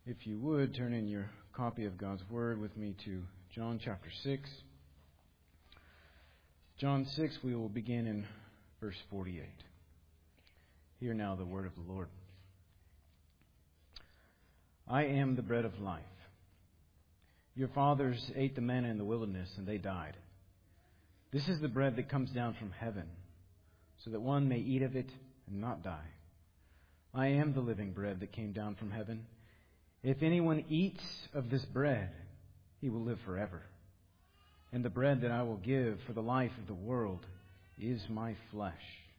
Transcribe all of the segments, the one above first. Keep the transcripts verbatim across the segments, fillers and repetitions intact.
If you would, turn in your copy of God's Word with me to John chapter six. John six, we will begin in verse forty-eight. Hear now the word of the Lord. I am the bread of life. Your fathers ate the manna in the wilderness, and they died. This is the bread that comes down from heaven, so that one may eat of it and not die. I am the living bread that came down from heaven. If anyone eats of this bread, he will live forever. And the bread that I will give for the life of the world is my flesh.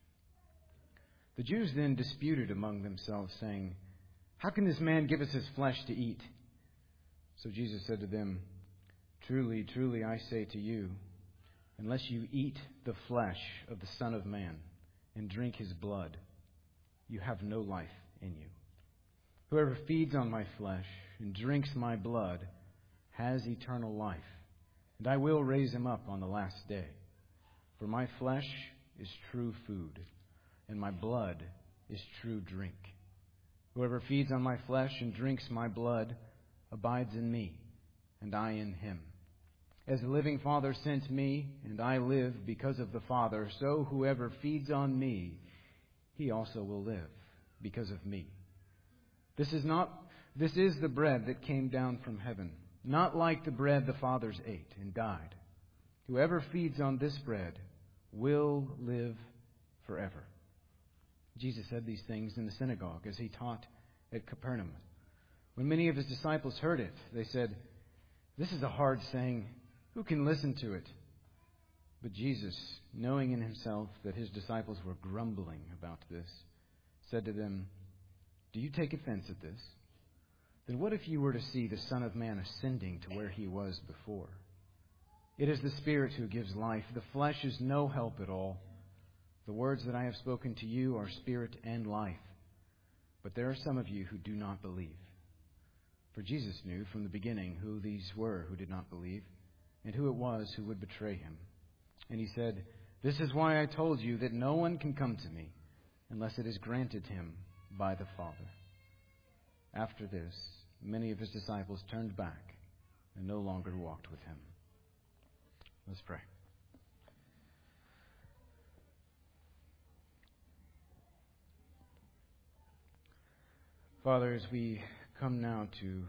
The Jews then disputed among themselves, saying, How can this man give us his flesh to eat? So Jesus said to them, Truly, truly, I say to you, unless you eat the flesh of the Son of Man and drink his blood, you have no life in you. Whoever feeds on my flesh and drinks my blood has eternal life, and I will raise him up on the last day. For my flesh is true food, and my blood is true drink. Whoever feeds on my flesh and drinks my blood abides in me, and I in him. As the living Father sent me, and I live because of the Father, so whoever feeds on me, he also will live because of me. This is not, this is the bread that came down from heaven, not like the bread the fathers ate and died. Whoever feeds on this bread will live forever. Jesus said these things in the synagogue as he taught at Capernaum. When many of his disciples heard it, they said, This is a hard saying. Who can listen to it? But Jesus, knowing in himself that his disciples were grumbling about this, said to them, Do you take offense at this? Then what if you were to see the Son of Man ascending to where he was before? It is the Spirit who gives life. The flesh is no help at all. The words that I have spoken to you are spirit and life. But there are some of you who do not believe. For Jesus knew from the beginning who these were who did not believe, and who it was who would betray him. And he said, This is why I told you that no one can come to me unless it is granted him by the Father. After this, many of his disciples turned back and no longer walked with him. Let's pray. Father, as we come now to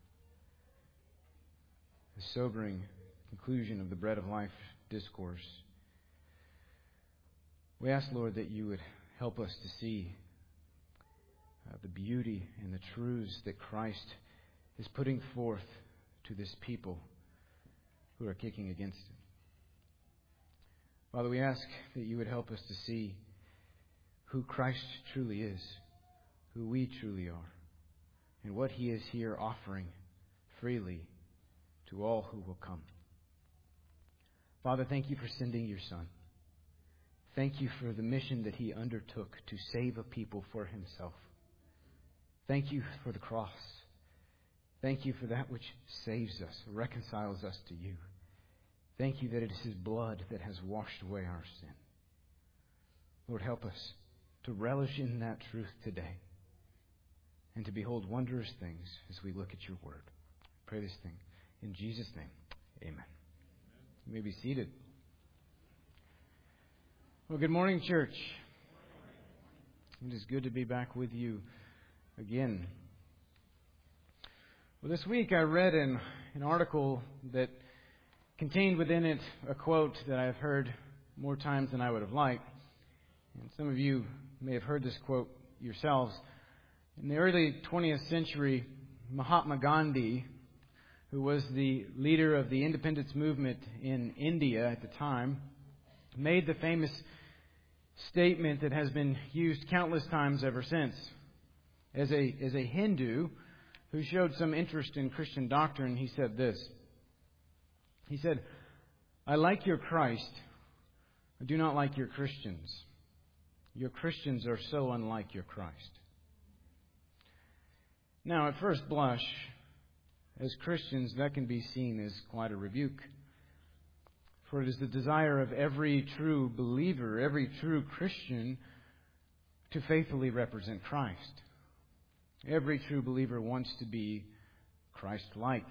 the sobering conclusion of the Bread of Life discourse, we ask, Lord, that you would help us to see uh, the beauty and the truths that Christ is putting forth to this people who are kicking against it. Father, we ask that you would help us to see who Christ truly is, who we truly are, and what he is here offering freely to all who will come. Father, thank you for sending your Son. Thank you for the mission that he undertook to save a people for himself. Thank you for the cross. Thank you for that which saves us, reconciles us to you. Thank you that it is his blood that has washed away our sin. Lord, help us to relish in that truth today and to behold wondrous things as we look at your word. I pray this thing in Jesus' name. Amen. You may be seated. Well, good morning, church. It is good to be back with you again. Well, this week I read an, an article that contained within it a quote that I've heard more times than I would have liked. And some of you may have heard this quote yourselves. In the early twentieth century, Mahatma Gandhi, who was the leader of the independence movement in India at the time, made the famous statement that has been used countless times ever since. As a, as a Hindu who showed some interest in Christian doctrine, he said this. He said, I like your Christ. I do not like your Christians. Your Christians are so unlike your Christ. Now, at first blush, as Christians, that can be seen as quite a rebuke. For it is the desire of every true believer, every true Christian, to faithfully represent Christ. Every true believer wants to be Christ-like.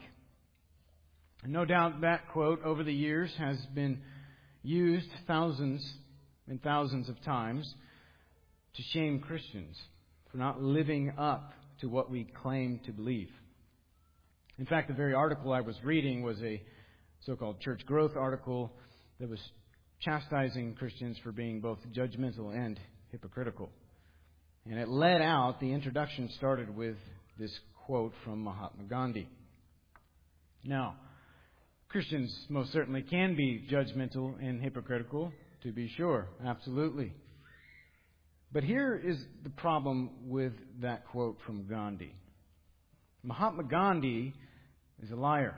And no doubt that quote over the years has been used thousands and thousands of times to shame Christians for not living up to what we claim to believe. In fact, the very article I was reading was a so-called church growth article that was chastising Christians for being both judgmental and hypocritical. And it led out, the introduction started with this quote from Mahatma Gandhi. Now, Christians most certainly can be judgmental and hypocritical, to be sure, absolutely. But here is the problem with that quote from Gandhi. Mahatma Gandhi is a liar.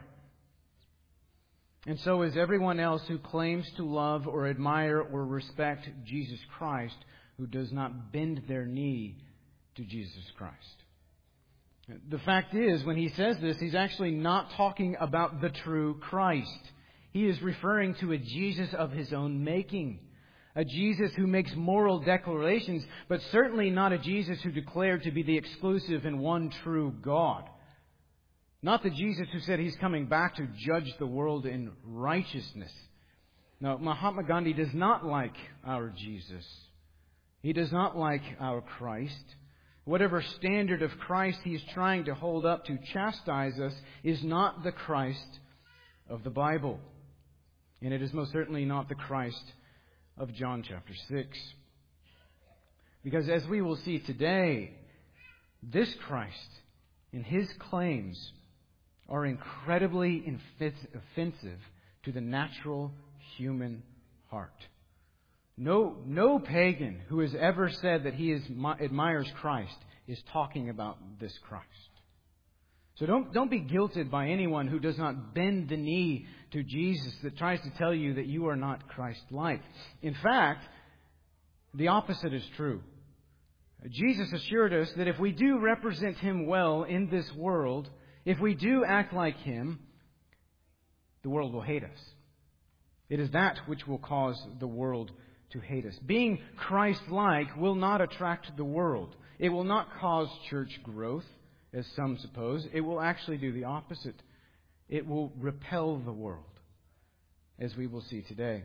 And so is everyone else who claims to love or admire or respect Jesus Christ, who does not bend their knee to Jesus Christ. The fact is, when he says this, he's actually not talking about the true Christ. He is referring to a Jesus of his own making. A Jesus who makes moral declarations, but certainly not a Jesus who declared to be the exclusive and one true God. Not the Jesus who said he's coming back to judge the world in righteousness. No, Mahatma Gandhi does not like our Jesus. He does not like our Christ. Whatever standard of Christ he is trying to hold up to chastise us is not the Christ of the Bible. And it is most certainly not the Christ of John chapter six. Because as we will see today, this Christ and his claims are incredibly offensive to the natural human heart. No, no pagan who has ever said that he is, admires Christ is talking about this Christ. So don't, don't be guilted by anyone who does not bend the knee to Jesus, that tries to tell you that you are not Christ-like. In fact, the opposite is true. Jesus assured us that if we do represent him well in this world, if we do act like him, the world will hate us. It is that which will cause the world to hate us. Being Christ-like will not attract the world. It will not cause church growth, as some suppose. It will actually do the opposite. It will repel the world, as we will see today.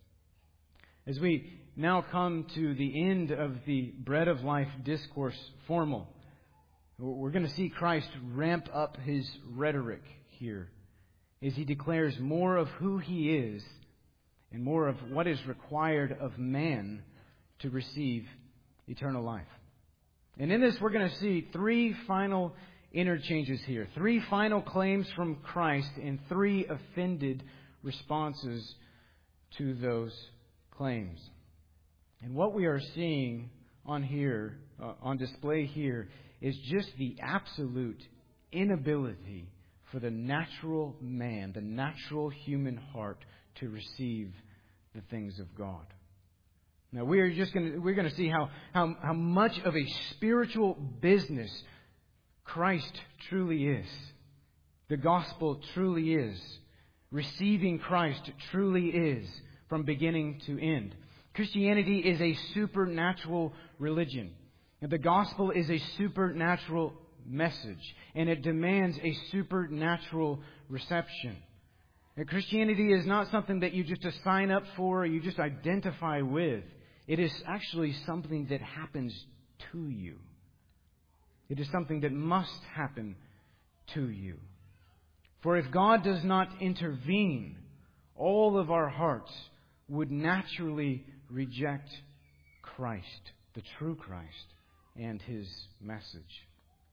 As we now come to the end of the Bread of Life discourse formal, we're going to see Christ ramp up his rhetoric here as he declares more of who he is and more of what is required of man to receive eternal life. And in this, we're going to see three final interchanges here. Three final claims from Christ and three offended responses to those claims. And what we are seeing on here, uh, on display here, is just the absolute inability for the natural man, the natural human heart, to receive the things of God. Now we are just going to we're going to see how, how how much of a spiritual business Christ truly is. The gospel truly is. Receiving Christ truly is, from beginning to end. Christianity is a supernatural religion. And the gospel is a supernatural message, and it demands a supernatural reception. And Christianity is not something that you just sign up for or you just identify with. It is actually something that happens to you. It is something that must happen to you. For if God does not intervene, all of our hearts would naturally reject Christ, the true Christ, and his message.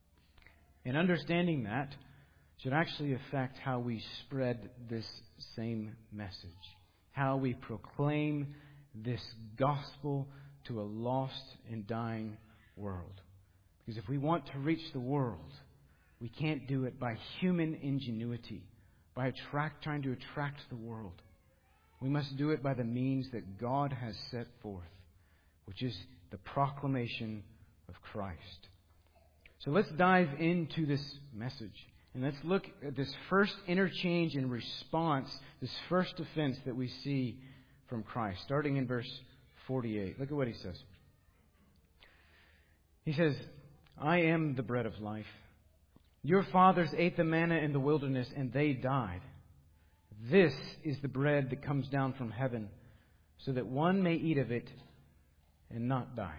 And understanding that should actually affect how we spread this same message, how we proclaim this gospel to a lost and dying world. Because if we want to reach the world, we can't do it by human ingenuity, by attract, trying to attract the world. We must do it by the means that God has set forth, which is the proclamation of Christ. So let's dive into this message. And let's look at this first interchange and response, this first offense that we see from Christ, starting in verse forty-eight. Look at what he says. He says, I am the bread of life. Your fathers ate the manna in the wilderness, and they died. This is the bread that comes down from heaven, so that one may eat of it and not die."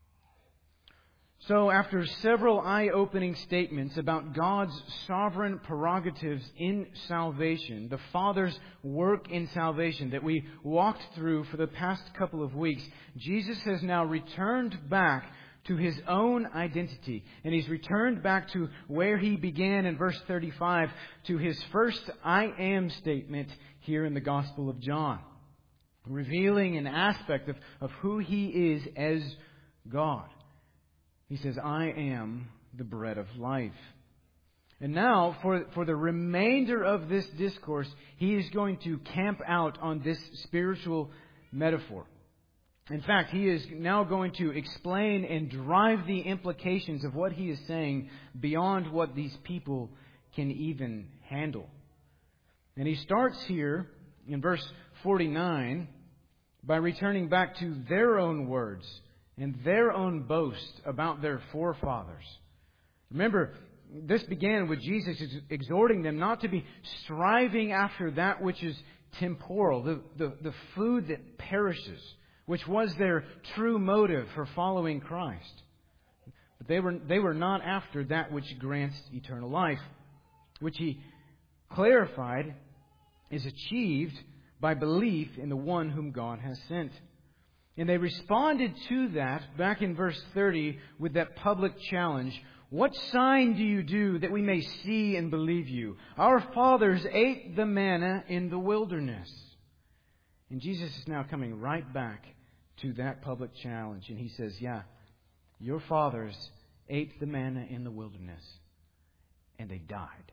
So, after several eye-opening statements about God's sovereign prerogatives in salvation, the Father's work in salvation that we walked through for the past couple of weeks, Jesus has now returned back to His own identity. And He's returned back to where He began in verse thirty-five, to His first I am statement here in the Gospel of John, revealing an aspect of, of who He is as God. He says, "I am the bread of life." And now, for, for the remainder of this discourse, He is going to camp out on this spiritual metaphor. In fact, He is now going to explain and drive the implications of what He is saying beyond what these people can even handle. And He starts here in verse forty-nine by returning back to their own words and their own boast about their forefathers. Remember, this began with Jesus exhorting them not to be striving after that which is temporal, the, the, the food that perishes, which was their true motive for following Christ. But they were, they were not after that which grants eternal life, which He clarified is achieved by belief in the one whom God has sent. And they responded to that back in verse thirty with that public challenge. "What sign do you do that we may see and believe you? Our fathers ate the manna in the wilderness." And Jesus is now coming right back to that public challenge. And He says, yeah, your fathers ate the manna in the wilderness and they died.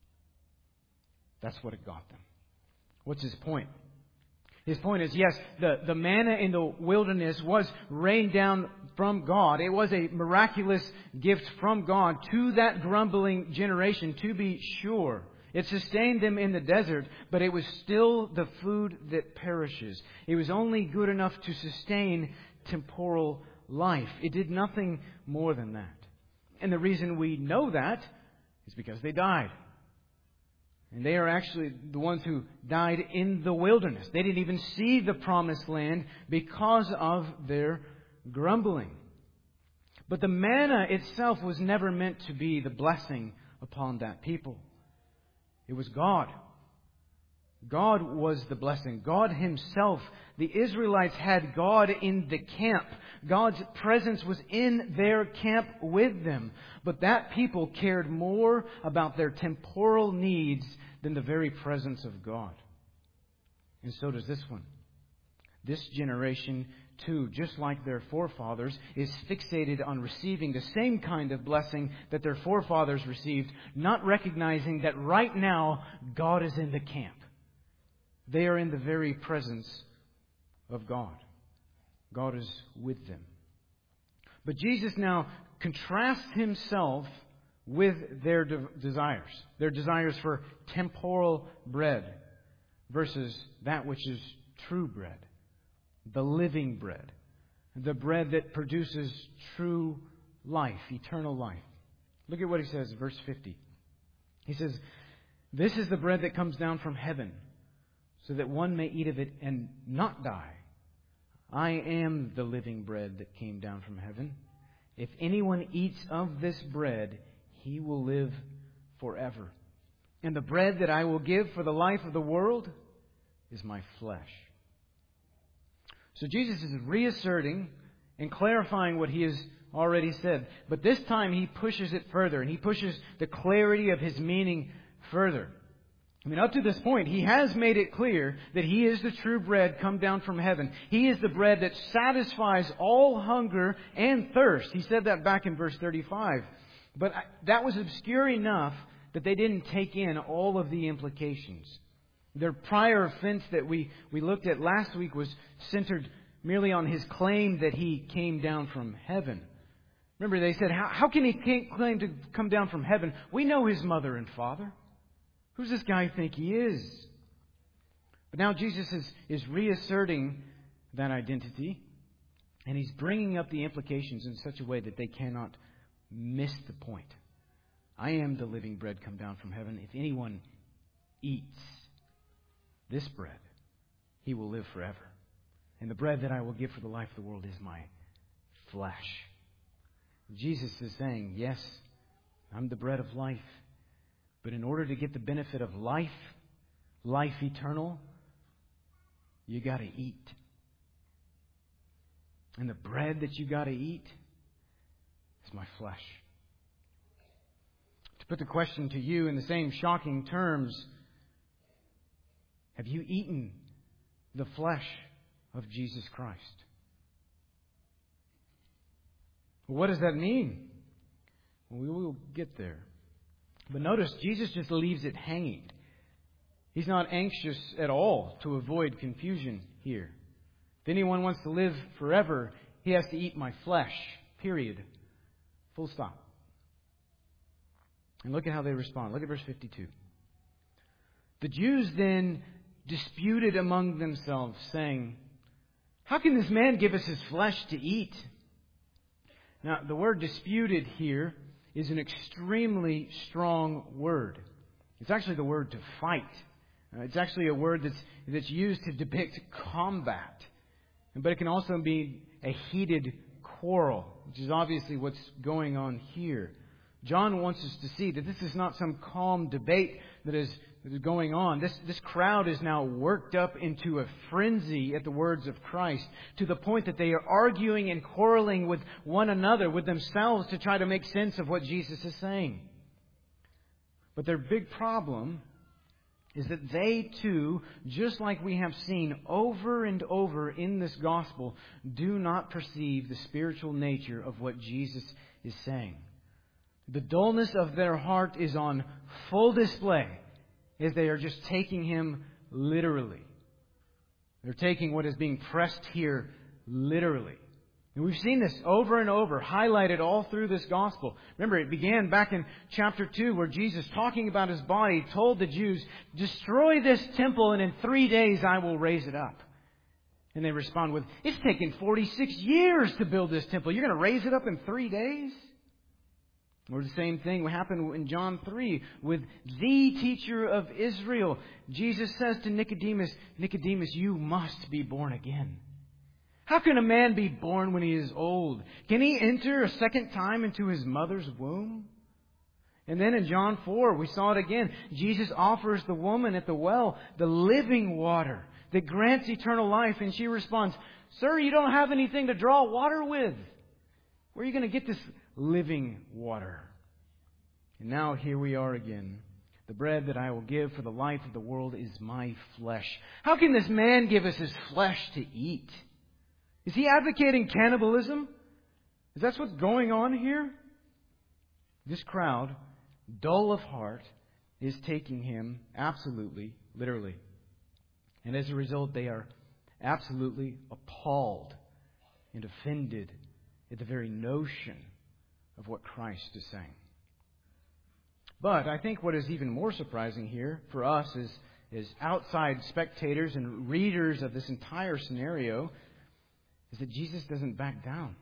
That's what it got them. What's His point? His point is, yes, the, the manna in the wilderness was rained down from God. It was a miraculous gift from God to that grumbling generation, to be sure. It sustained them in the desert, but it was still the food that perishes. It was only good enough to sustain temporal life. It did nothing more than that. And the reason we know that is because they died. And they are actually the ones who died in the wilderness. They didn't even see the promised land because of their grumbling. But the manna itself was never meant to be the blessing upon that people. It was God. God was the blessing. God Himself. The Israelites had God in the camp. God's presence was in their camp with them. But that people cared more about their temporal needs than the very presence of God. And so does this one. This generation, too, just like their forefathers, is fixated on receiving the same kind of blessing that their forefathers received, not recognizing that right now God is in the camp. They are in the very presence of God. God is with them. But Jesus now contrasts Himself with their de- desires. Their desires for temporal bread versus that which is true bread. The living bread. The bread that produces true life, eternal life. Look at what He says, verse fifty. He says, "This is the bread that comes down from heaven, so that one may eat of it and not die. I am the living bread that came down from heaven. If anyone eats of this bread, he will live forever. And the bread that I will give for the life of the world is my flesh." So Jesus is reasserting and clarifying what He has already said. But this time He pushes it further, and He pushes the clarity of His meaning further. I mean, up to this point, He has made it clear that He is the true bread come down from heaven. He is the bread that satisfies all hunger and thirst. He said that back in verse thirty-five. But that was obscure enough that they didn't take in all of the implications. Their prior offense that we, we looked at last week was centered merely on His claim that He came down from heaven. Remember, they said, how, how can He claim to come down from heaven? We know His mother and father. Who's this guy think He is? But now Jesus is, is reasserting that identity, and He's bringing up the implications in such a way that they cannot missed the point. I am the living bread come down from heaven. If anyone eats this bread, he will live forever. And the bread that I will give for the life of the world is my flesh. Jesus is saying, yes, I'm the bread of life. But in order to get the benefit of life, life eternal, you got to eat. And the bread that you got to eat is my flesh. To put the question to you in the same shocking terms, have you eaten the flesh of Jesus Christ? Well, what does that mean? Well, we will get there. But notice, Jesus just leaves it hanging. He's not anxious at all to avoid confusion here. If anyone wants to live forever, he has to eat my flesh. Period. Full stop. And look at how they respond. Look at verse fifty-two. The Jews then disputed among themselves, saying, how can this man give us his flesh to eat? Now, the word disputed here is an extremely strong word. It's actually the word to fight. Uh, it's actually a word that's, that's used to depict combat. But it can also be a heated quarrel, which is obviously what's going on here. John wants us to see that this is not some calm debate that is, that is going on. This, this crowd is now worked up into a frenzy at the words of Christ, to the point that they are arguing and quarreling with one another, with themselves, to try to make sense of what Jesus is saying. But their big problem is that they too, just like we have seen over and over in this gospel, do not perceive the spiritual nature of what Jesus is saying. The dullness of their heart is on full display as they are just taking Him literally. They're taking what is being pressed here literally. And we've seen this over and over, highlighted all through this gospel. Remember, it began back in chapter two, where Jesus, talking about His body, told the Jews, destroy this temple and in three days I will raise it up. And they respond with, it's taken forty-six years to build this temple. You're going to raise it up in three days? Or the same thing happened in John three with the teacher of Israel. Jesus says to Nicodemus, Nicodemus, you must be born again. How can a man be born when he is old? Can he enter a second time into his mother's womb? And then in John four, we saw it again. Jesus offers the woman at the well the living water that grants eternal life. And she responds, Sir, you don't have anything to draw water with. Where are you going to get this living water? And now here we are again. The bread that I will give for the life of the world is my flesh. How can this man give us his flesh to eat? Is he advocating cannibalism? Is that what's going on here? This crowd, dull of heart, is taking Him absolutely literally. And as a result, they are absolutely appalled and offended at the very notion of what Christ is saying. But I think what is even more surprising here for us as, as outside spectators and readers of this entire scenario is that Jesus doesn't back down.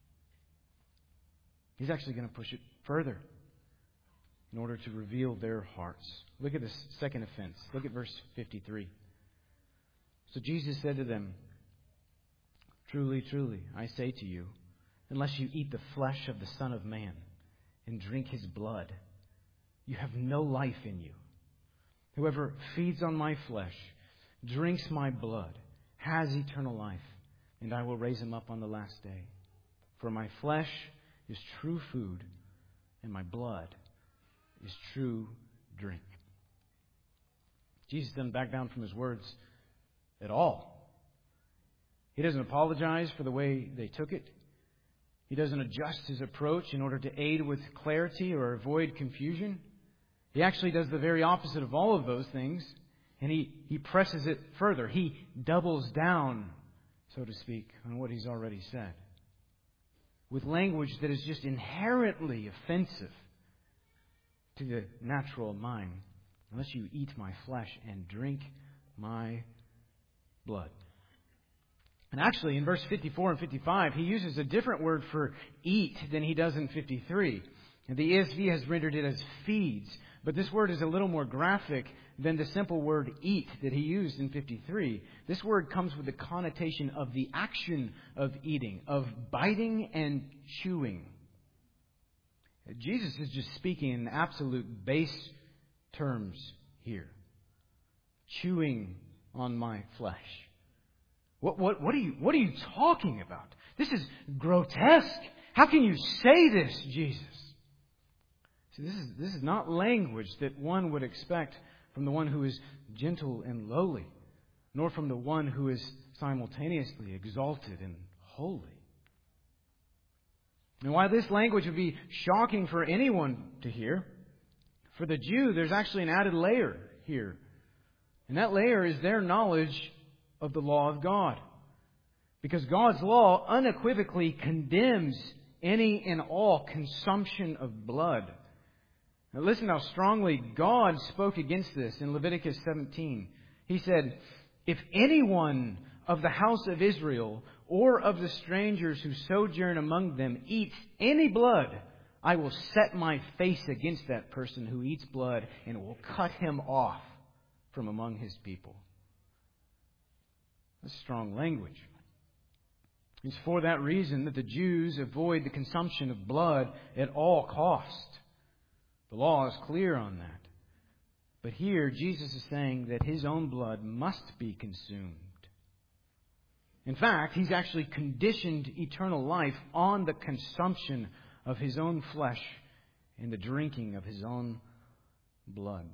He's actually going to push it further in order to reveal their hearts. Look at this second offense. Look at verse fifty-three. So Jesus said to them, Truly, truly, I say to you, unless you eat the flesh of the Son of Man and drink His blood, you have no life in you. Whoever feeds on my flesh, drinks my blood, has eternal life, and I will raise him up on the last day. For my flesh is true food, and my blood is true drink. Jesus doesn't back down from His words at all. He doesn't apologize for the way they took it. He doesn't adjust His approach in order to aid with clarity or avoid confusion. He actually does the very opposite of all of those things, and he, he presses it further. He doubles down, so to speak, on what He's already said, with language that is just inherently offensive to the natural mind. Unless you eat my flesh and drink my blood. And actually, in verse fifty-four and fifty-five, he uses a different word for eat than he does in fifty-three. And the E S V has rendered it as feeds. But this word is a little more graphic than the simple word eat that he used in fifty-three. This word comes with the connotation of the action of eating, of biting and chewing. Jesus is just speaking in absolute base terms here. Chewing on my flesh. What, what, what, are you, what are you talking about? This is grotesque. How can you say this, Jesus? See, this is, this is not language that one would expect from the one who is gentle and lowly, nor from the one who is simultaneously exalted and holy. And while this language would be shocking for anyone to hear, for the Jew, there's actually an added layer here. And that layer is their knowledge of the law of God. Because God's law unequivocally condemns any and all consumption of blood. Now listen how strongly God spoke against this in Leviticus seventeen. He said, "If anyone of the house of Israel or of the strangers who sojourn among them eats any blood, I will set my face against that person who eats blood and will cut him off from among his people." That's strong language. It's for that reason that the Jews avoid the consumption of blood at all cost. The law is clear on that. But here, Jesus is saying that His own blood must be consumed. In fact, He's actually conditioned eternal life on the consumption of His own flesh and the drinking of His own blood.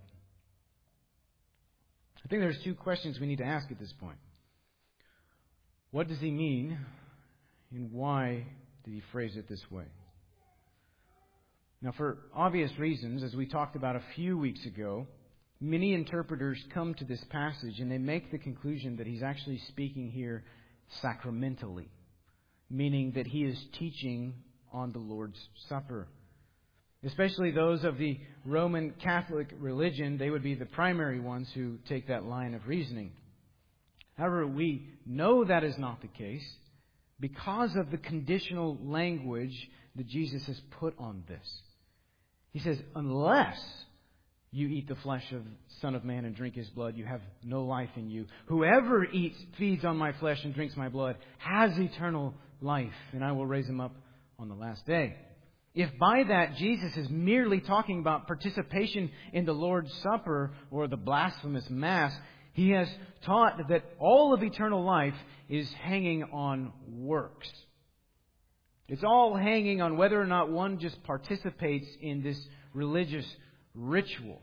I think there's two questions we need to ask at this point. What does He mean, and why did He phrase it this way? Now, for obvious reasons, as we talked about a few weeks ago, many interpreters come to this passage and they make the conclusion that He's actually speaking here sacramentally, meaning that He is teaching on the Lord's Supper. Especially those of the Roman Catholic religion, they would be the primary ones who take that line of reasoning. However, we know that is not the case because of the conditional language that Jesus has put on this. He says, unless you eat the flesh of the Son of Man and drink His blood, you have no life in you. Whoever eats, feeds on my flesh and drinks my blood has eternal life, and I will raise him up on the last day. If by that Jesus is merely talking about participation in the Lord's Supper or the blasphemous Mass, He has taught that all of eternal life is hanging on works. It's all hanging on whether or not one just participates in this religious ritual,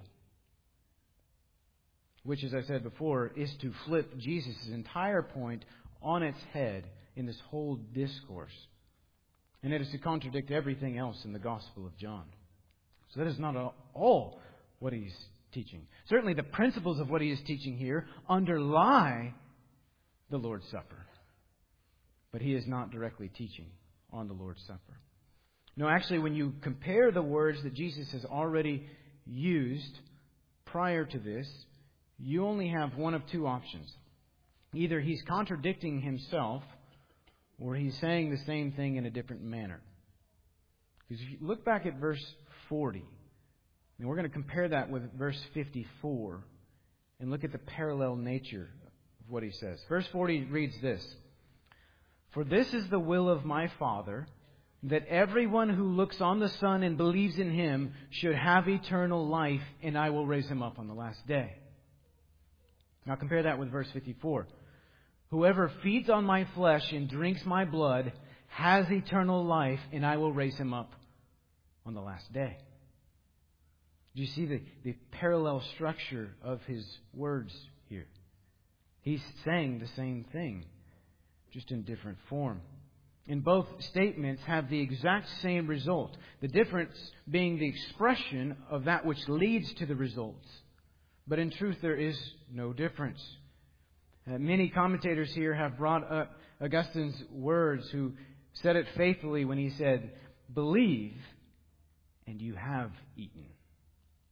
which, as I said before, is to flip Jesus' entire point on its head in this whole discourse. And it is to contradict everything else in the Gospel of John. So that is not all what He's teaching. Certainly the principles of what He is teaching here underlie the Lord's Supper. But He is not directly teaching on the Lord's Supper. No, actually, when you compare the words that Jesus has already used prior to this, you only have one of two options. Either He's contradicting Himself, or He's saying the same thing in a different manner. Because if you look back at verse forty, and we're going to compare that with verse fifty-four, and look at the parallel nature of what He says. Verse forty reads this: "For this is the will of my Father, that everyone who looks on the Son and believes in Him should have eternal life, and I will raise him up on the last day." Now compare that with verse fifty-four. "Whoever feeds on my flesh and drinks my blood has eternal life, and I will raise him up on the last day." Do you see the, the parallel structure of His words here? He's saying the same thing, just in different form. And both statements have the exact same result. The difference being the expression of that which leads to the results. But in truth, there is no difference. Uh, many commentators here have brought up Augustine's words, who said it faithfully when he said, "Believe, and you have eaten."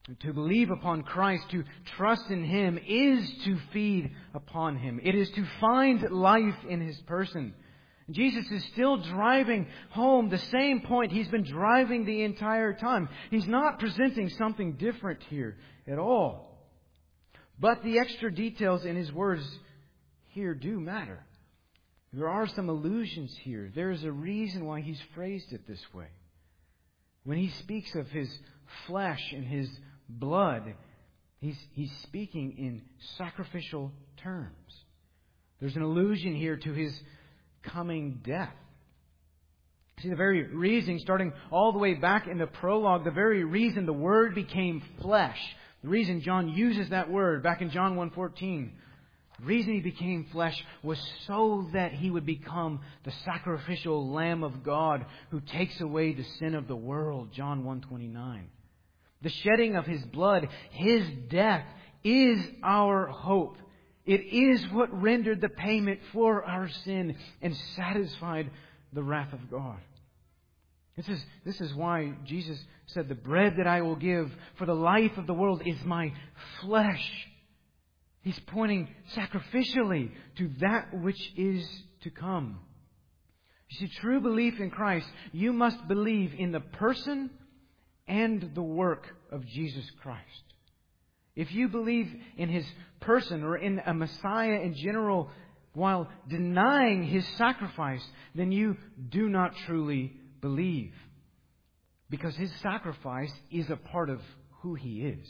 To believe upon Christ, to trust in Him, is to feed upon Him. It is to find life in His person. Jesus is still driving home the same point He's been driving the entire time. He's not presenting something different here at all. But the extra details in His words here do matter. There are some allusions here. There is a reason why He's phrased it this way. When He speaks of His flesh and His blood, he's, he's speaking in sacrificial terms. There's an allusion here to His coming death. See, the very reason, starting all the way back in the prologue, the very reason the Word became flesh, the reason John uses that word back in John one fourteen, the reason He became flesh was so that He would become the sacrificial Lamb of God who takes away the sin of the world, John one twenty-nine. The shedding of His blood, His death, is our hope. It is what rendered the payment for our sin and satisfied the wrath of God. This is, this is why Jesus said, "The bread that I will give for the life of the world is my flesh." He's pointing sacrificially to that which is to come. You see, true belief in Christ, you must believe in the person and the work of Jesus Christ. If you believe in His person or in a Messiah in general while denying His sacrifice, then you do not truly believe. Because His sacrifice is a part of who He is.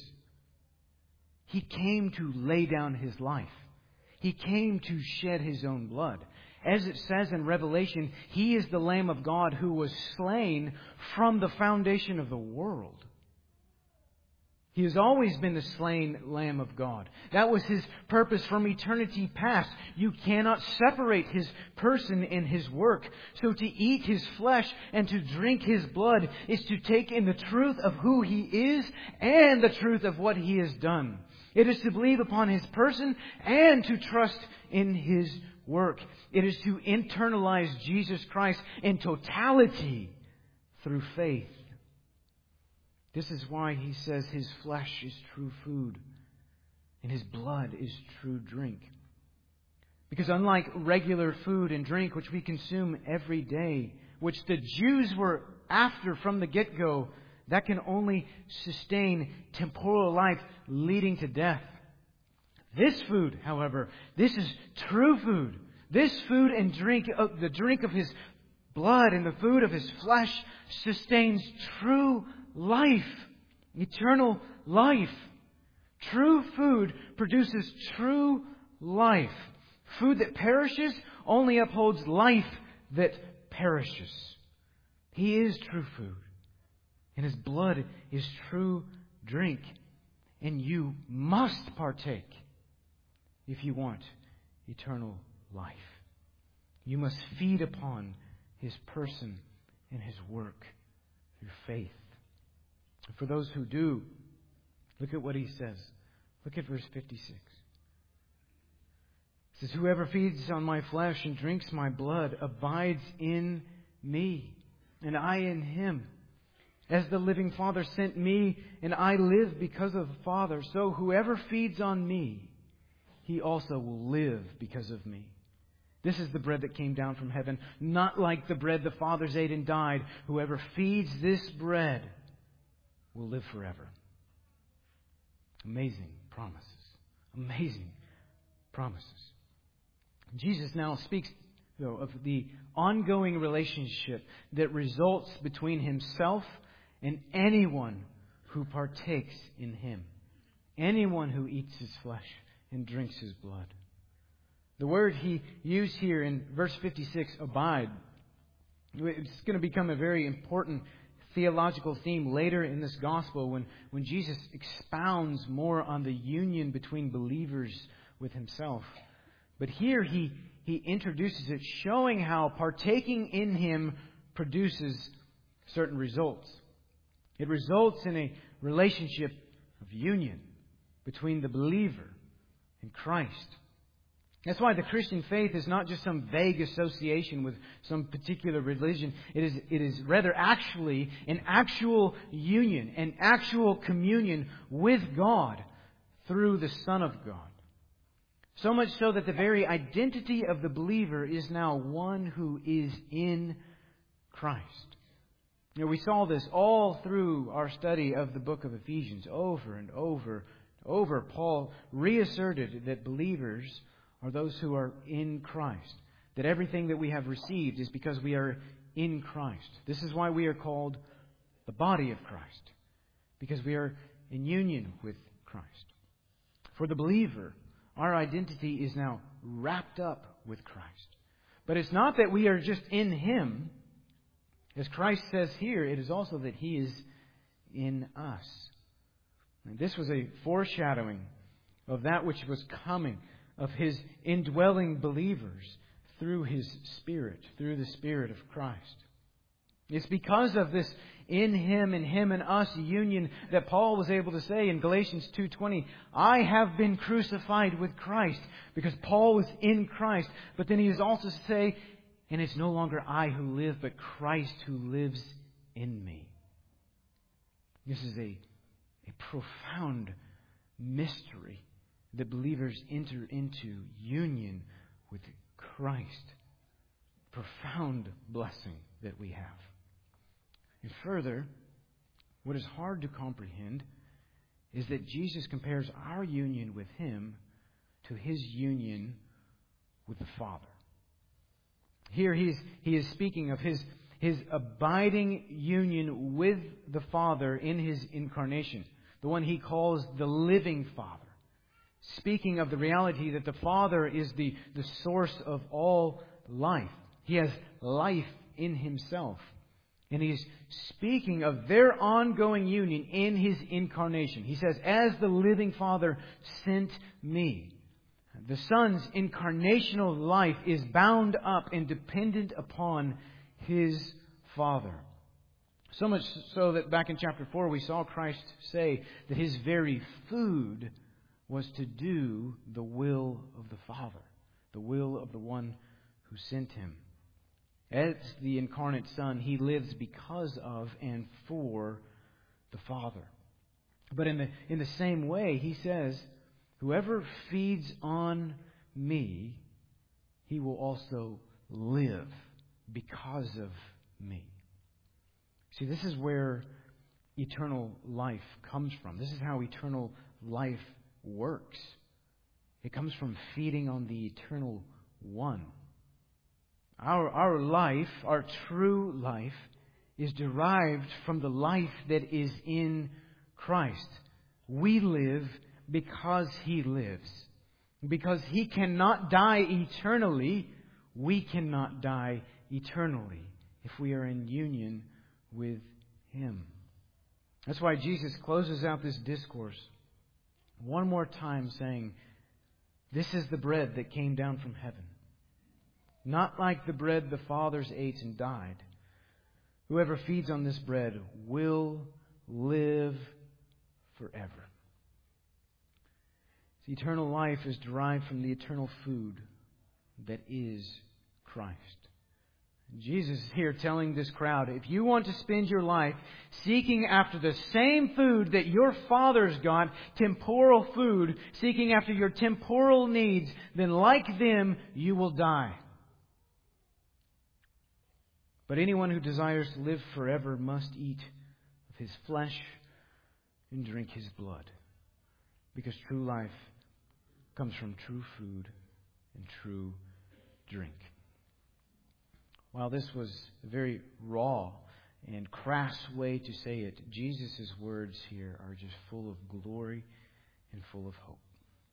He came to lay down His life. He came to shed His own blood. As it says in Revelation, He is the Lamb of God who was slain from the foundation of the world. He has always been the slain Lamb of God. That was His purpose from eternity past. You cannot separate His person and His work. So to eat His flesh and to drink His blood is to take in the truth of who He is and the truth of what He has done. It is to believe upon His person and to trust in His work. It is to internalize Jesus Christ in totality through faith. This is why He says His flesh is true food and His blood is true drink. Because unlike regular food and drink which we consume every day, which the Jews were after from the get-go, that can only sustain temporal life leading to death. This food, however, this is true food. This food and drink, the drink of His blood and the food of His flesh sustains true life, eternal life. True food produces true life. Food that perishes only upholds life that perishes. He is true food, and His blood is true drink. And you must partake if you want eternal life. You must feed upon His person and His work through faith. And for those who do, look at what He says. Look at verse fifty-six. It says, "Whoever feeds on my flesh and drinks my blood abides in me, and I in him. As the living Father sent me, and I live because of the Father, so whoever feeds on me, he also will live because of me. This is the bread that came down from heaven, not like the bread the fathers ate and died. Whoever feeds this bread will live forever." Amazing promises. Amazing promises. Jesus now speaks, though, of the ongoing relationship that results between Himself and anyone who partakes in Him. Anyone who eats His flesh and drinks His blood. The word He used here in verse fifty-six, abide, it's going to become a very important theological theme later in this gospel when, when Jesus expounds more on the union between believers with Himself. But here He, he introduces it, showing how partaking in Him produces certain results. It results in a relationship of union between the believer and Christ. That's why the Christian faith is not just some vague association with some particular religion. It is, it is rather actually an actual union, an actual communion with God through the Son of God. So much so that the very identity of the believer is now one who is in Christ. You know, we saw this all through our study of the book of Ephesians. Over and over and over, Paul reasserted that believers are those who are in Christ. That everything that we have received is because we are in Christ. This is why we are called the body of Christ. Because we are in union with Christ. For the believer, our identity is now wrapped up with Christ. But it's not that we are just in Him. As Christ says here, it is also that He is in us. And this was a foreshadowing of that which was coming, of His indwelling believers through His Spirit, through the Spirit of Christ. It's because of this in Him and Him and us union that Paul was able to say in Galatians two twenty, I have been crucified with Christ, because Paul was in Christ. But then he is also to say, and it's no longer I who live, but Christ who lives in me. This is a, a profound mystery that believers enter into union with Christ. Profound blessing that we have. And further, what is hard to comprehend is that Jesus compares our union with Him to His union with the Father. Here he is, he is speaking of His, His abiding union with the Father in His incarnation, the one He calls the living Father. Speaking of the reality that the Father is the, the source of all life. He has life in Himself. And He's speaking of their ongoing union in His incarnation. He says, as the living Father sent me. The Son's incarnational life is bound up and dependent upon His Father. So much so that back in chapter four we saw Christ say that His very food was to do the will of the Father, the will of the one who sent Him. As the incarnate Son, He lives because of and for the Father. But in the, in the same way, He says, whoever feeds on me, he will also live because of me. See, this is where eternal life comes from. This is how eternal life works. It comes from feeding on the eternal one. Our, our life, our true life, is derived from the life that is in Christ. We live because He lives. Because He cannot die eternally, we cannot die eternally if we are in union with Him. That's why Jesus closes out this discourse one more time saying, this is the bread that came down from heaven. Not like the bread the fathers ate and died. Whoever feeds on this bread will live forever. The eternal life is derived from the eternal food that is Christ. Jesus is here telling this crowd, if you want to spend your life seeking after the same food that your fathers got, temporal food, seeking after your temporal needs, then like them, you will die. But anyone who desires to live forever must eat of His flesh and drink His blood. Because true life comes from true food and true drink. While this was a very raw and crass way to say it, Jesus' words here are just full of glory and full of hope.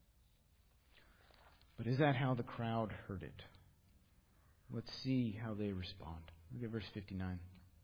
But is that how the crowd heard it? Let's see how they respond. Look at verse fifty-nine.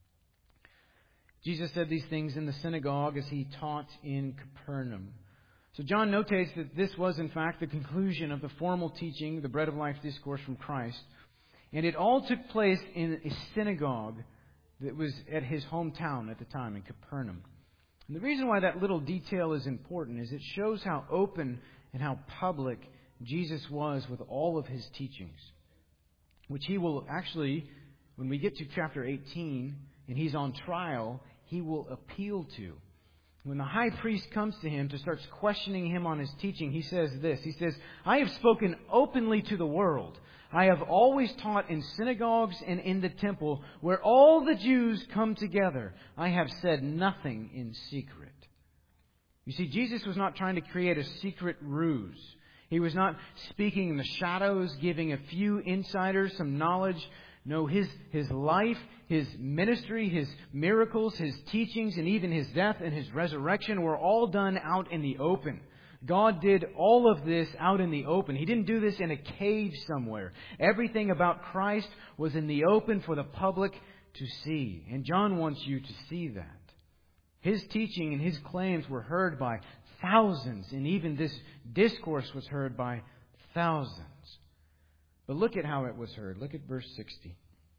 Jesus said these things in the synagogue as He taught in Capernaum. So John notates that this was in fact the conclusion of the formal teaching, the Bread of Life discourse from Christ. And it all took place in a synagogue that was at His hometown at the time, in Capernaum. And the reason why that little detail is important is it shows how open and how public Jesus was with all of his teachings, which he will actually, when we get to chapter eighteen and he's on trial, he will appeal to. When the high priest comes to him to start questioning him on his teaching, he says this. He says, I have spoken openly to the world. I have always taught in synagogues and in the temple where all the Jews come together. I have said nothing in secret. You see, Jesus was not trying to create a secret ruse. He was not speaking in the shadows, giving a few insiders some knowledge. No, his, his life, his ministry, his miracles, his teachings, and even his death and his resurrection were all done out in the open. God did all of this out in the open. He didn't do this in a cave somewhere. Everything about Christ was in the open for the public to see. And John wants you to see that. His teaching and his claims were heard by thousands, and even this discourse was heard by thousands. But look at how it was heard. Look at verse sixty.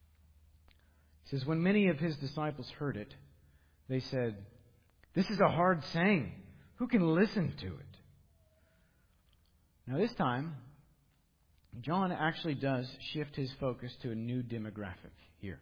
It says, when many of his disciples heard it, they said, this is a hard saying. Who can listen to it? Now this time, John actually does shift his focus to a new demographic here.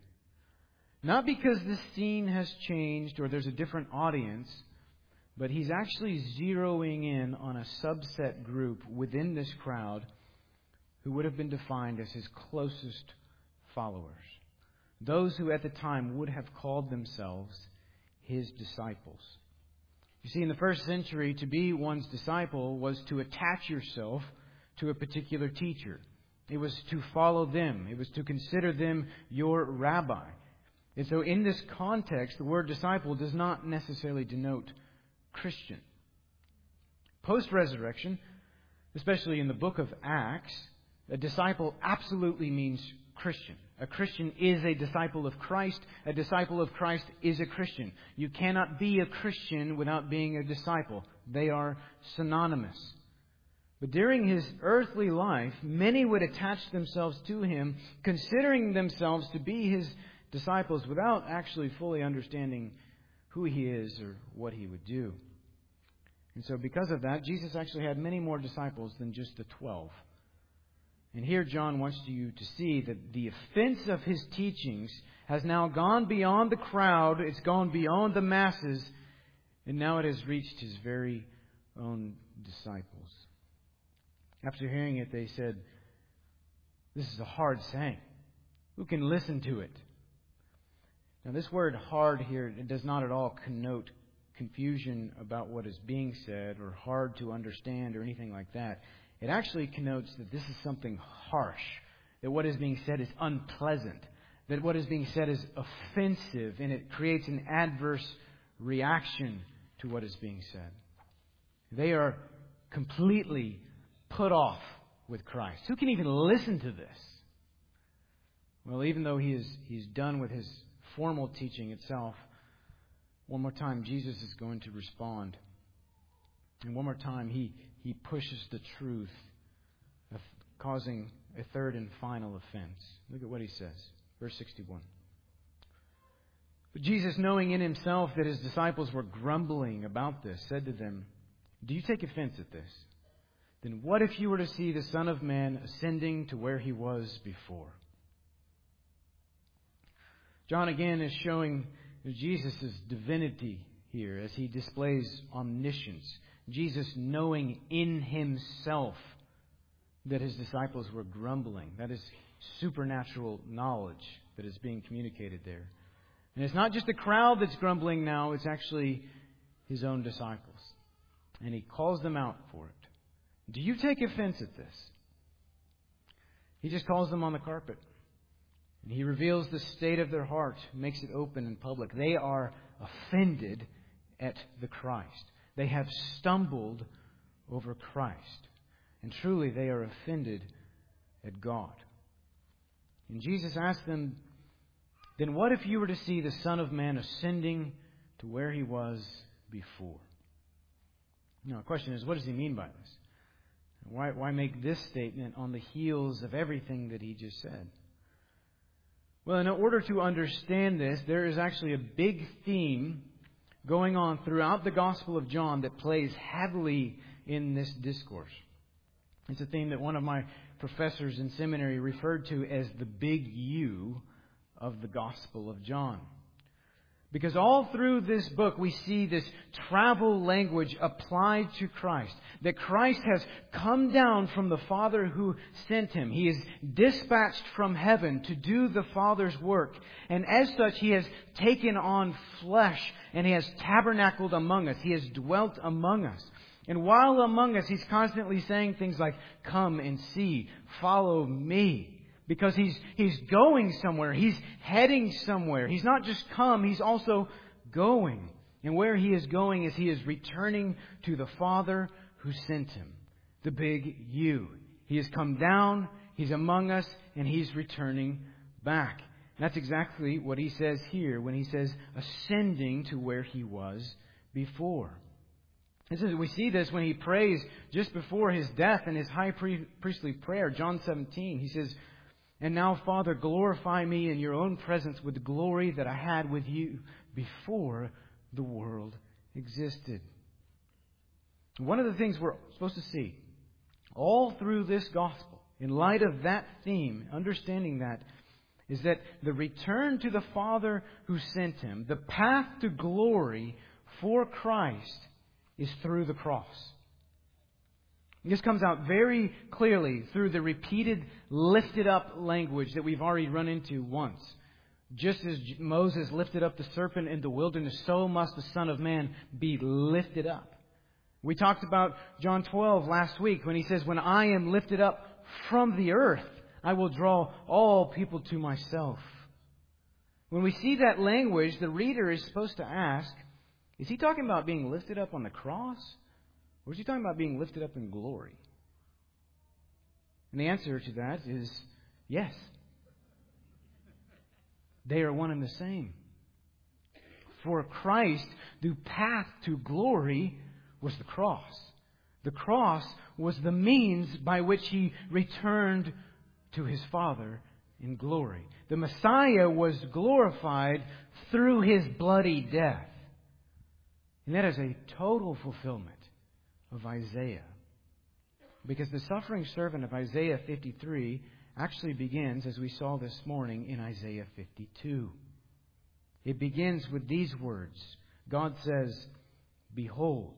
Not because the scene has changed or there's a different audience, but he's actually zeroing in on a subset group within this crowd who would have been defined as his closest followers. Those who at the time would have called themselves his disciples. You see, in the first century, to be one's disciple was to attach yourself to a particular teacher. It was to follow them. It was to consider them your rabbi. And so in this context, the word disciple does not necessarily denote Christian. Post-resurrection, especially in the book of Acts, a disciple absolutely means Christian. A Christian is a disciple of Christ. A disciple of Christ is a Christian. You cannot be a Christian without being a disciple. They are synonymous. But during his earthly life, many would attach themselves to him, considering themselves to be his disciples without actually fully understanding who he is or what he would do. And so because of that, Jesus actually had many more disciples than just the twelve. And here John wants you to see that the offense of his teachings has now gone beyond the crowd. It's gone beyond the masses. And now it has reached his very own disciples. After hearing it, they said, this is a hard saying. Who can listen to it? Now this word hard here, it does not at all connote confusion about what is being said or hard to understand or anything like that. It actually connotes that this is something harsh, that what is being said is unpleasant, that what is being said is offensive, and it creates an adverse reaction to what is being said. They are completely put off with Christ. Who can even listen to this? Well, even though he is he's done with his formal teaching itself, one more time Jesus is going to respond. And one more time he He pushes the truth, causing a third and final offense. Look at what he says. Verse sixty-one. But Jesus, knowing in himself that his disciples were grumbling about this, said to them, do you take offense at this? Then what if you were to see the Son of Man ascending to where he was before? John again is showing Jesus' divinity here as he displays omniscience. Jesus knowing in himself that his disciples were grumbling. That is supernatural knowledge that is being communicated there. And it's not just the crowd that's grumbling now, it's actually his own disciples. And he calls them out for it. Do you take offense at this? He just calls them on the carpet. And he reveals the state of their heart, makes it open in public. They are offended at the Christ. They have stumbled over Christ. And truly they are offended at God. And Jesus asked them, then what if you were to see the Son of Man ascending to where he was before? Now, the question is, what does he mean by this? Why, why make this statement on the heels of everything that he just said? Well, in order to understand this, there is actually a big theme going on throughout the Gospel of John that plays heavily in this discourse. It's a theme that one of my professors in seminary referred to as the big U of the Gospel of John. Because all through this book we see this travel language applied to Christ. That Christ has come down from the Father who sent Him. He is dispatched from heaven to do the Father's work. And as such, He has taken on flesh and He has tabernacled among us. He has dwelt among us. And while among us, He's constantly saying things like, "Come and see, follow me." Because he's he's going somewhere. He's heading somewhere. He's not just come, He's also going. And where He is going is He is returning to the Father who sent Him. The big U. He has come down, He's among us, and He's returning back. And that's exactly what He says here when He says ascending to where He was before. This is, we see this when He prays just before His death in His high priestly prayer, John seventeen. He says, "And now, Father, glorify me in your own presence with the glory that I had with you before the world existed." One of the things we're supposed to see all through this gospel, in light of that theme, understanding that, is that the return to the Father who sent Him, the path to glory for Christ, is through the cross. This comes out very clearly through the repeated lifted up language that we've already run into once. Just as Moses lifted up the serpent in the wilderness, so must the Son of Man be lifted up. We talked about John twelve last week when He says, "When I am lifted up from the earth, I will draw all people to myself." When we see that language, the reader is supposed to ask, is He talking about being lifted up on the cross? Or is He talking about being lifted up in glory? And the answer to that is yes. They are one and the same. For Christ, the path to glory was the cross. The cross was the means by which He returned to His Father in glory. The Messiah was glorified through His bloody death. And that is a total fulfillment of Isaiah. Because the suffering servant of Isaiah fifty-three actually begins, as we saw this morning, in Isaiah fifty-two. It begins with these words. God says, "Behold,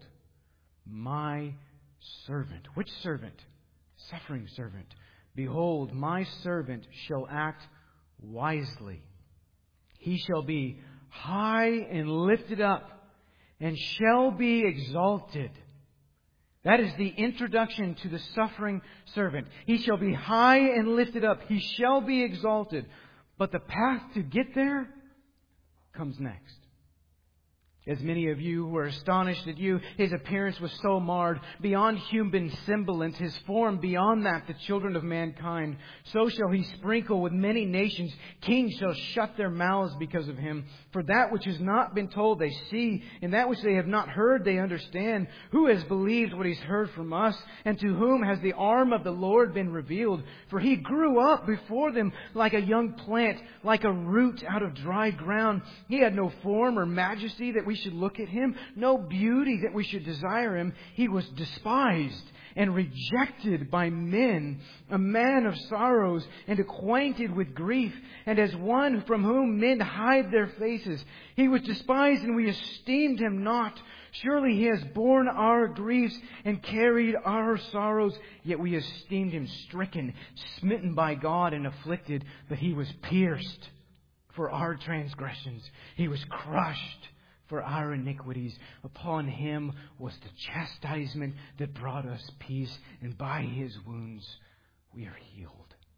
my servant." Which servant? Suffering servant. "Behold, my servant shall act wisely. He shall be high and lifted up, and shall be exalted." That is the introduction to the suffering servant. He shall be high and lifted up. He shall be exalted. But the path to get there comes next. As many of you were astonished at you, His appearance was so marred, beyond human semblance, His form beyond that, the children of mankind. So shall He sprinkle with many nations. Kings shall shut their mouths because of Him. For that which has not been told they see, and that which they have not heard they understand. Who has believed what He's heard from us? And to whom has the arm of the Lord been revealed? For He grew up before them like a young plant, like a root out of dry ground. He had no form or majesty that we should look at Him, no beauty that we should desire Him. He was despised and rejected by men, a man of sorrows and acquainted with grief, and as one from whom men hide their faces. He was despised, and we esteemed Him not. Surely He has borne our griefs and carried our sorrows, yet we esteemed Him stricken, smitten by God, and afflicted. But He was pierced for our transgressions. He was crushed for our iniquities. Upon Him was the chastisement that brought us peace, and by His wounds we are healed.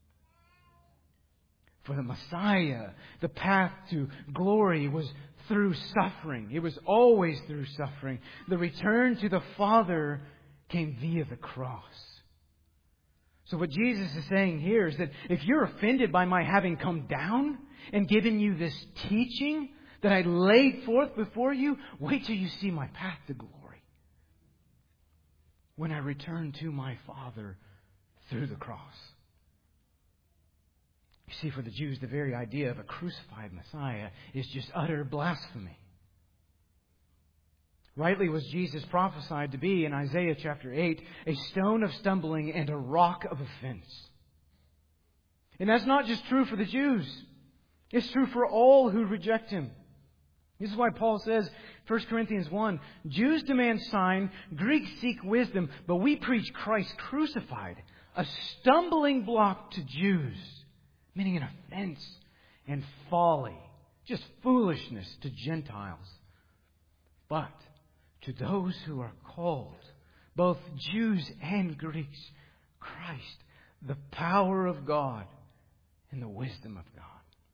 For the Messiah, the path to glory was through suffering. It was always through suffering. The return to the Father came via the cross. So what Jesus is saying here is that if you're offended by my having come down and given you this teaching that I laid forth before you, wait till you see my path to glory. When I return to my Father through the cross. You see, for the Jews, the very idea of a crucified Messiah is just utter blasphemy. Rightly was Jesus prophesied to be in Isaiah chapter eight, a stone of stumbling and a rock of offense. And that's not just true for the Jews. It's true for all who reject Him. This is why Paul says, First Corinthians one, Jews demand sign, Greeks seek wisdom, but we preach Christ crucified, a stumbling block to Jews, meaning an offense and folly, just foolishness to Gentiles. But to those who are called, both Jews and Greeks, Christ, the power of God and the wisdom of God.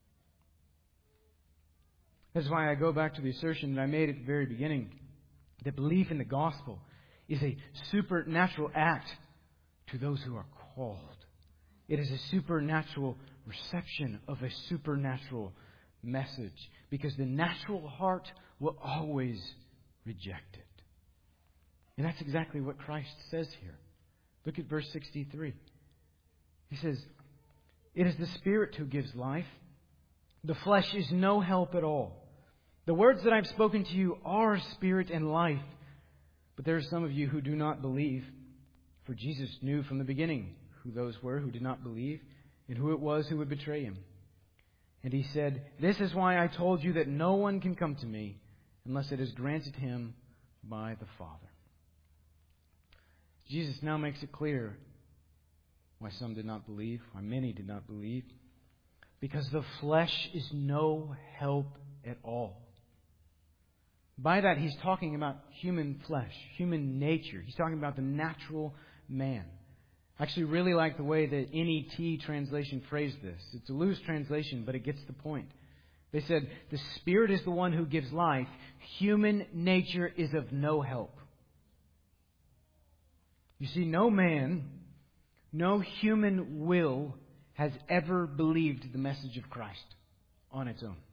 That's why I go back to the assertion that I made at the very beginning, that belief in the gospel is a supernatural act to those who are called. It is a supernatural reception of a supernatural message, because the natural heart will always reject it. And that's exactly what Christ says here. Look at verse sixty-three. He says, "It is the Spirit who gives life. The flesh is no help at all. The words that I've spoken to you are spirit and life. But there are some of you who do not believe." For Jesus knew from the beginning who those were who did not believe and who it was who would betray Him. And He said, "This is why I told you that no one can come to me unless it is granted him by the Father." Jesus now makes it clear why some did not believe, why many did not believe. Because the flesh is no help at all. By that, He's talking about human flesh, human nature. He's talking about the natural man. I actually really like the way the N E T translation phrased this. It's a loose translation, but it gets the point. They said, the Spirit is the one who gives life. Human nature is of no help. You see, no man, no human will has ever believed the message of Christ on its own.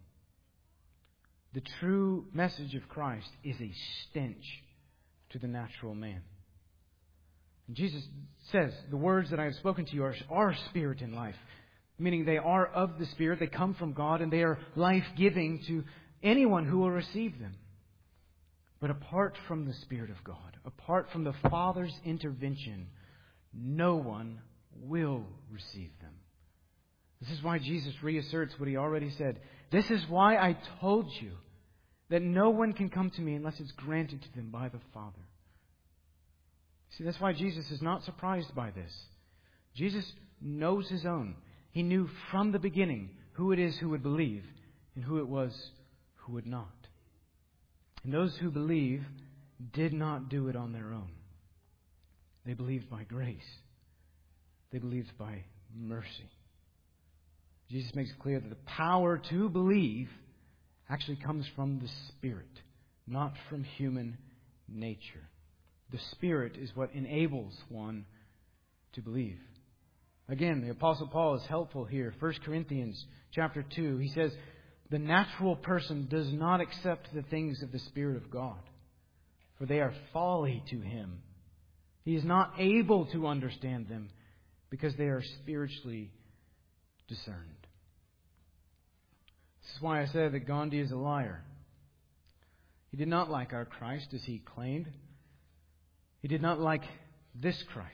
The true message of Christ is a stench to the natural man. And Jesus says, the words that I have spoken to you are, are spirit and life. Meaning they are of the Spirit, they come from God, and they are life-giving to anyone who will receive them. But apart from the Spirit of God, apart from the Father's intervention, no one will receive them. This is why Jesus reasserts what He already said. This is why I told you that no one can come to me unless it's granted to them by the Father. See, that's why Jesus is not surprised by this. Jesus knows His own. He knew from the beginning who it is who would believe and who it was who would not. And those who believe did not do it on their own. They believed by grace. They believed by mercy. Jesus makes it clear that the power to believe actually comes from the Spirit, not from human nature. The Spirit is what enables one to believe. Again, the Apostle Paul is helpful here. First Corinthians chapter two, he says, the natural person does not accept the things of the Spirit of God, for they are folly to him. He is not able to understand them because they are spiritually discerned. This is why I said that Gandhi is a liar. He did not like our Christ as he claimed. He did not like this Christ.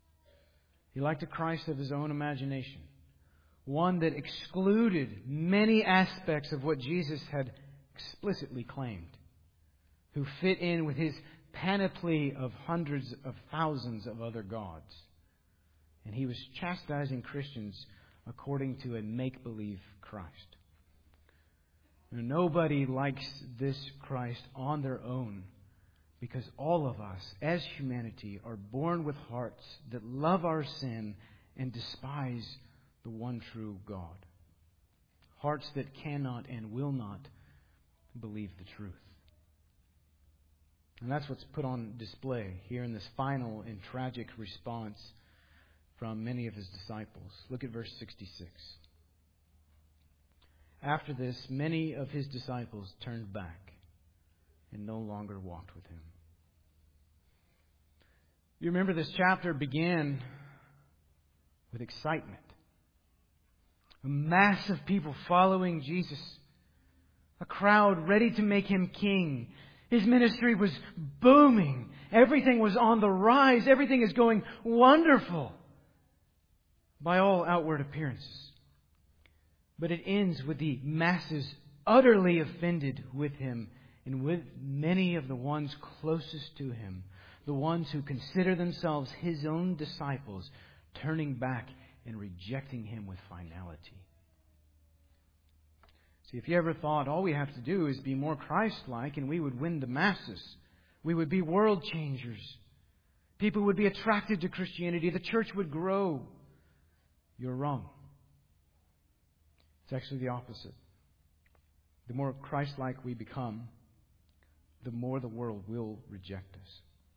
He liked a Christ of his own imagination, one that excluded many aspects of what Jesus had explicitly claimed, who fit in with his panoply of hundreds of thousands of other gods. And he was chastising Christians according to a make-believe Christ. Now, nobody likes this Christ on their own, because all of us, as humanity, are born with hearts that love our sin and despise the one true God. Hearts that cannot and will not believe the truth. And that's what's put on display here in this final and tragic response from many of his disciples. Look at verse sixty-six. After this, many of his disciples turned back and no longer walked with him. You remember this chapter began with excitement. A mass of people following Jesus. A crowd ready to make him king. His ministry was booming. Everything was on the rise. Everything is going wonderful by all outward appearances. But it ends with the masses utterly offended with Him and with many of the ones closest to Him, the ones who consider themselves His own disciples, turning back and rejecting Him with finality. See, if you ever thought all we have to do is be more Christ-like and we would win the masses, we would be world changers, people would be attracted to Christianity, the church would grow, you're wrong. It's actually the opposite. The more Christ-like we become, the more the world will reject us.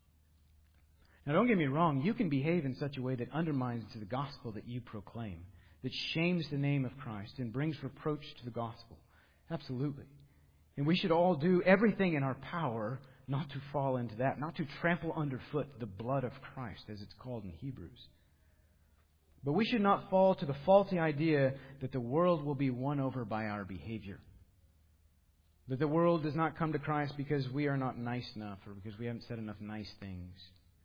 Now, don't get me wrong. You can behave in such a way that undermines the gospel that you proclaim, that shames the name of Christ and brings reproach to the gospel. Absolutely. And we should all do everything in our power not to fall into that, not to trample underfoot the blood of Christ, as it's called in Hebrews. But we should not fall to the faulty idea that the world will be won over by our behavior. That the world does not come to Christ because we are not nice enough or because we haven't said enough nice things.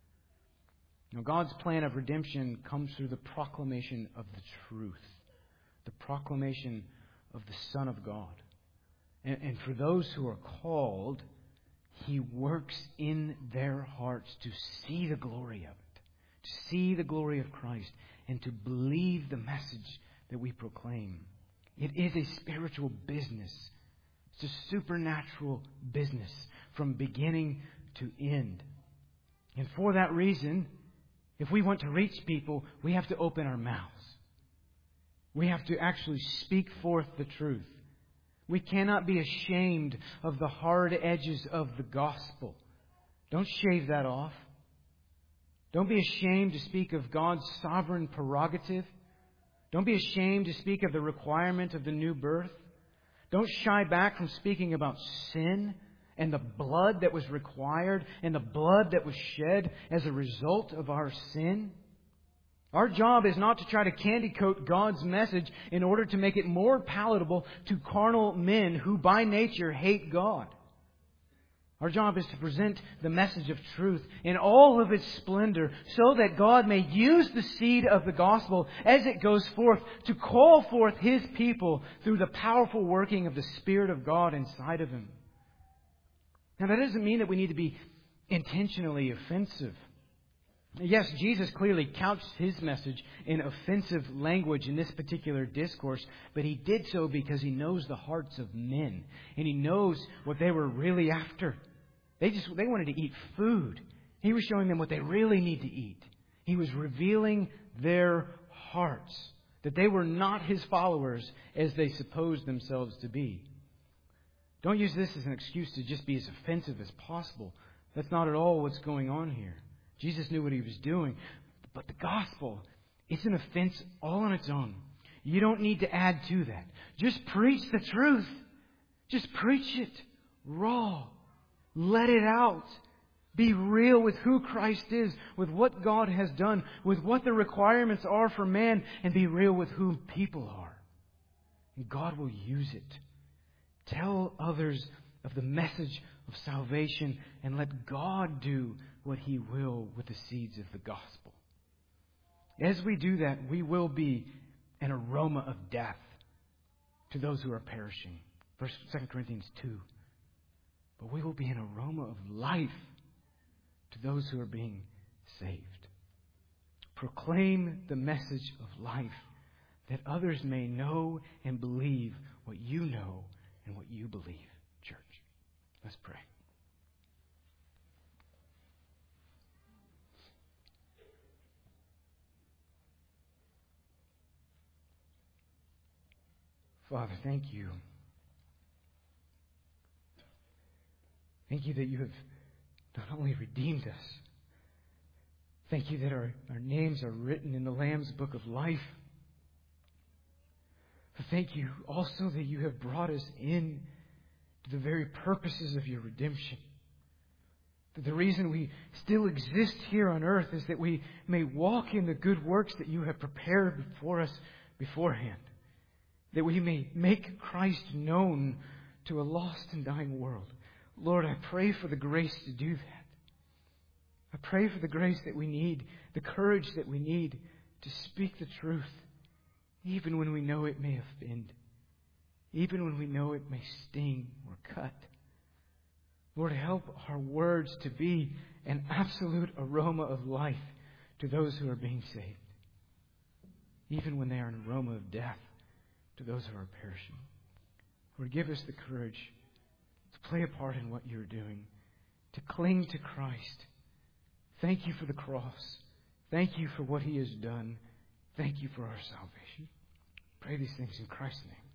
Now, God's plan of redemption comes through the proclamation of the truth, the proclamation of the Son of God. And, and for those who are called, He works in their hearts to see the glory of it, to see the glory of Christ, and to believe the message that we proclaim. It is a spiritual business. It's a supernatural business from beginning to end. And for that reason, if we want to reach people, we have to open our mouths. We have to actually speak forth the truth. We cannot be ashamed of the hard edges of the gospel. Don't shave that off. Don't be ashamed to speak of God's sovereign prerogative. Don't be ashamed to speak of the requirement of the new birth. Don't shy back from speaking about sin and the blood that was required and the blood that was shed as a result of our sin. Our job is not to try to candy coat God's message in order to make it more palatable to carnal men who by nature hate God. Our job is to present the message of truth in all of its splendor so that God may use the seed of the gospel as it goes forth to call forth His people through the powerful working of the Spirit of God inside of Him. Now, that doesn't mean that we need to be intentionally offensive. Yes, Jesus clearly couched His message in offensive language in this particular discourse, but He did so because He knows the hearts of men, and He knows what they were really after. They just they wanted to eat food. He was showing them what they really need to eat. He was revealing their hearts, that they were not His followers as they supposed themselves to be. Don't use this as an excuse to just be as offensive as possible. That's not at all what's going on here. Jesus knew what He was doing. But the gospel, it's an offense all on its own. You don't need to add to that. Just preach the truth. Just preach it raw. Let it out. Be real with who Christ is, with what God has done, with what the requirements are for man, and be real with who people are. And God will use it. Tell others of the message of salvation and let God do what He will with the seeds of the gospel. As we do that, we will be an aroma of death to those who are perishing. First, Second Corinthians two. But we will be an aroma of life to those who are being saved. Proclaim the message of life that others may know and believe what you know and what you believe, church. Let's pray. Father, thank you. Thank you that you have not only redeemed us, thank you that our, our names are written in the Lamb's book of life. Thank you also that you have brought us in to the very purposes of your redemption. That the reason we still exist here on earth is that we may walk in the good works that you have prepared for us beforehand. That we may make Christ known to a lost and dying world. Lord, I pray for the grace to do that. I pray for the grace that we need, the courage that we need to speak the truth, even when we know it may offend, even when we know it may sting or cut. Lord, help our words to be an absolute aroma of life to those who are being saved, even when they are an aroma of death to those who are perishing. Lord, give us the courage to play a part in what you're doing, to cling to Christ. Thank you for the cross. Thank you for what He has done. Thank you for our salvation. Pray these things in Christ's name.